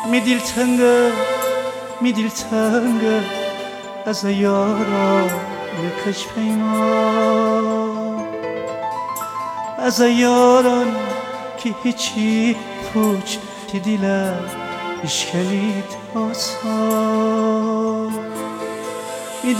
می دلتنگه از یاران کج پیمان، از یاران که هیچی پوچ تی دلم اشکلید آسان. می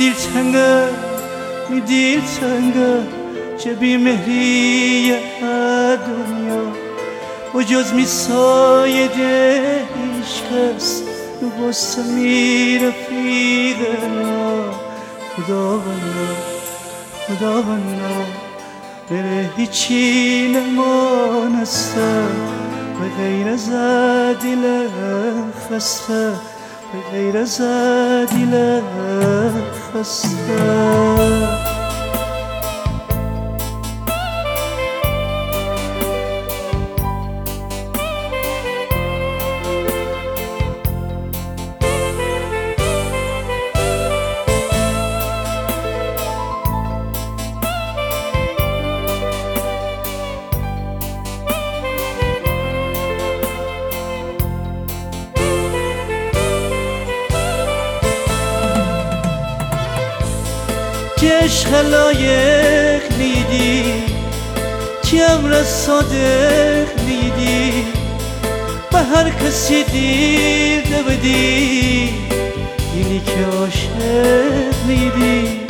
دلتنگه چه بیمهری دنیا و جز می سایده هیچ کس نبست می رفیقنا. خداوندا بره هیچی نمانسته به غیر از دل خسته، به غیر از دل خسته. که عشق لایق لیدی، که امر صادق لیدی، به هر کسی دیده بدی اینی که عاشق لیدی.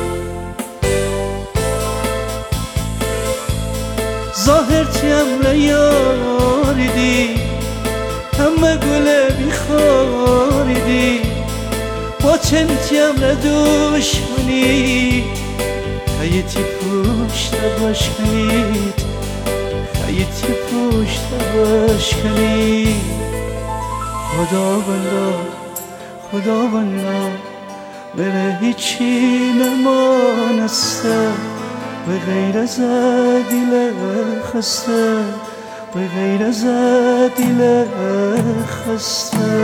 ظاهر تی امر یاریدی، همه گل بیخاریدی، باطن تی امر دشمنی، خیتی پشت باشکنید، خیتی پشت باشکنید. خداوندا بره هیچی نمانسته به غیر از دل خسته، به غیر از دل خسته.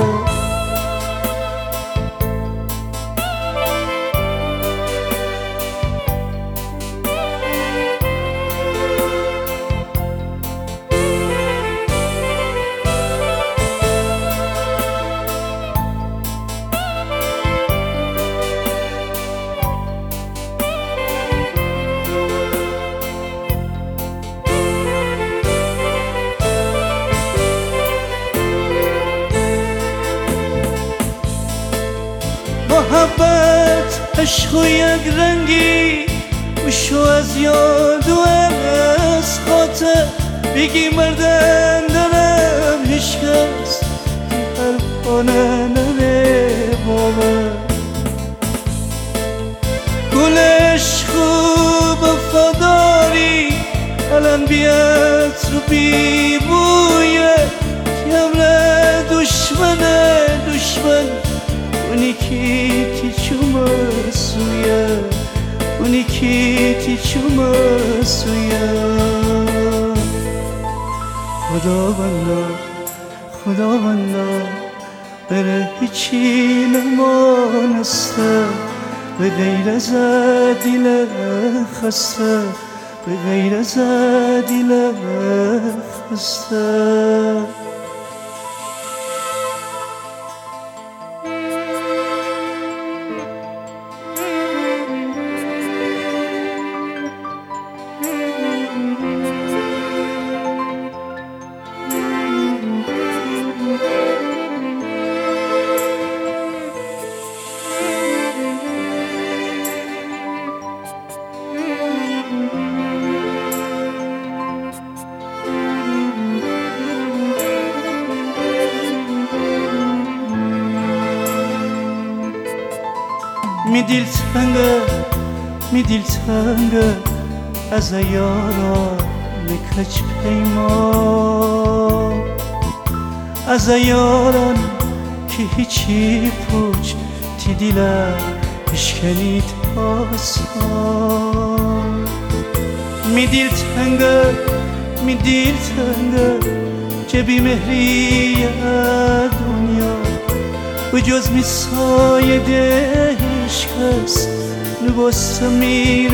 محبت عشق و یک رنگی بشو از یاد و از خاطر، بگی مردن دارم هیچ کس حرفانه نره باور. گل عشق و وفاداری الان بیاد رو بی بویه، که امر دشمن اونی که تی چوم سویه، اونی که تی چوم سویه. خداوندا بره هیچی نمانسته به غیر از دل خسته، به غیر از دل خسته. می دلتنگه از یاران کج پیمان، از یاران که هیچی پوچ تی دلم اشکلید آسان. می دلتنگه چه بیمهری دنیا و جز می سایده هیچ کس نبست می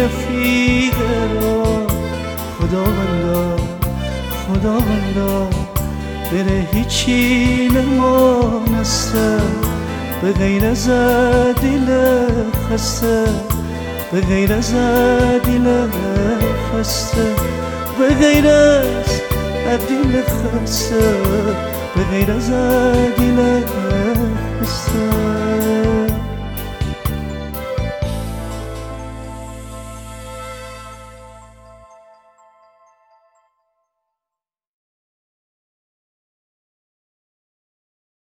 رفیقه را. خداوندا بره هیچی نمانسته به غیر از دل خسته، به غیر از دل خسته، به غیر از دل خسته، به غیر از دل خسته.